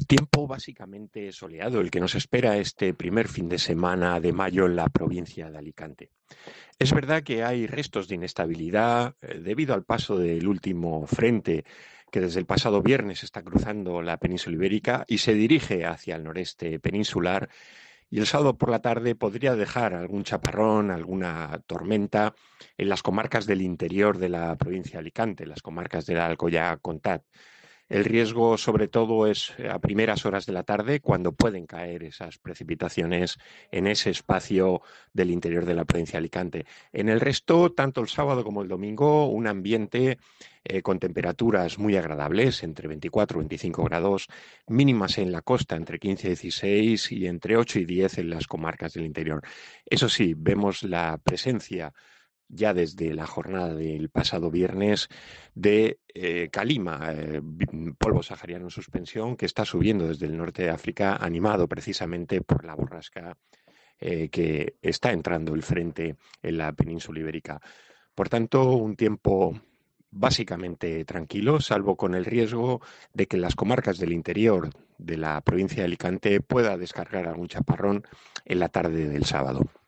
Tiempo básicamente soleado, el que nos espera este primer fin de semana de mayo en la provincia de Alicante. Es verdad que hay restos de inestabilidad debido al paso del último frente que desde el pasado viernes está cruzando la península ibérica y se dirige hacia el noreste peninsular, y el sábado por la tarde podría dejar algún chaparrón, alguna tormenta en las comarcas del interior de la provincia de Alicante, las comarcas de la Alcoyá-Comtat. El riesgo, sobre todo, es a primeras horas de la tarde, cuando pueden caer esas precipitaciones en ese espacio del interior de la provincia de Alicante. En el resto, tanto el sábado como el domingo, un ambiente con temperaturas muy agradables, entre 24 y 25 grados, mínimas en la costa entre 15 y 16 y entre 8 y 10 en las comarcas del interior. Eso sí, vemos la presencia ya desde la jornada del pasado viernes de calima, polvo sahariano en suspensión, que está subiendo desde el norte de África, animado precisamente por la borrasca que está entrando el frente en la península ibérica. Por tanto, un tiempo básicamente tranquilo, salvo con el riesgo de que en las comarcas del interior de la provincia de Alicante pueda descargar algún chaparrón en la tarde del sábado.